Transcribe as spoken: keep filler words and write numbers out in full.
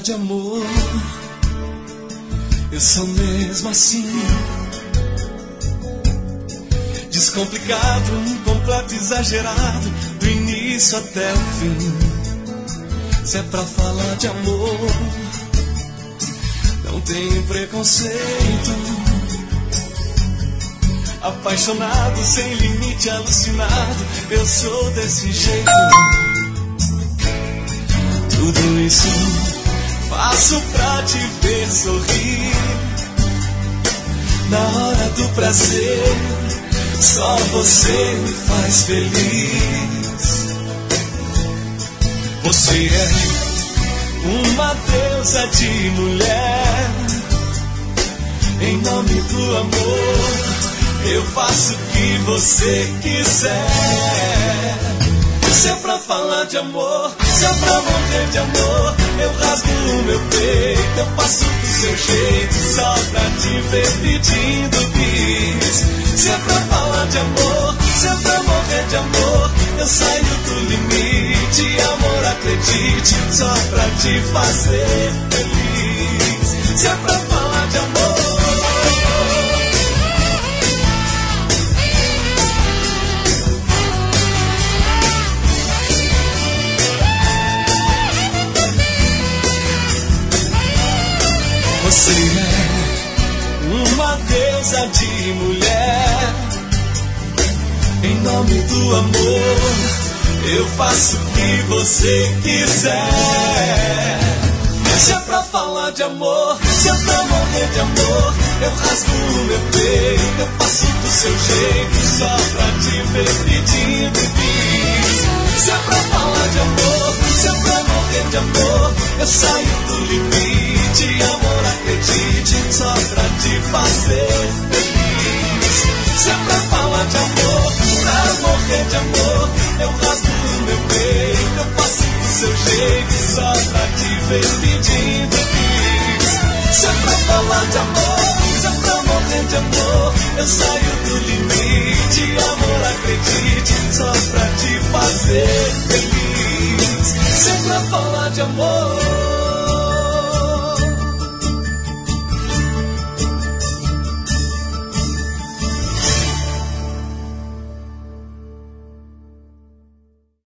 de amor, eu sou mesmo assim, descomplicado, um completo exagerado, do início até o fim. Se é pra falar de amor, não tenho preconceito. Apaixonado, sem limite, alucinado, eu sou desse jeito. Tudo isso faço pra te ver sorrir. Na hora do prazer, só você me faz feliz. Você é uma deusa de mulher. Em nome do amor, eu faço o que você quiser. Se é pra falar de amor, se é pra morrer de amor, eu rasgo o meu peito, eu faço do seu jeito, só pra te ver pedindo bis. Se é pra falar de amor, se é pra morrer de amor, eu saio do limite, amor, acredite, só pra te fazer feliz. Se é pra falar de amor, você é uma deusa de mulher. Em nome do amor, eu faço o que você quiser. Se é pra falar de amor, se é pra morrer de amor, eu rasgo o meu peito, eu faço do seu jeito, só pra te ver pedindo bis. Se é pra falar de amor, se é pra morrer de amor, eu saio do limite, amor, acredite, só pra te fazer feliz. Se é pra falar de amor, pra morrer de amor, eu rasgo o meu peito, eu faço do seu jeito, só pra te ver pedindo bis. Se é pra falar de amor, se é pra morrer de amor, eu saio do limite, amor, acredite, só pra te fazer feliz. Se é pra falar de amor,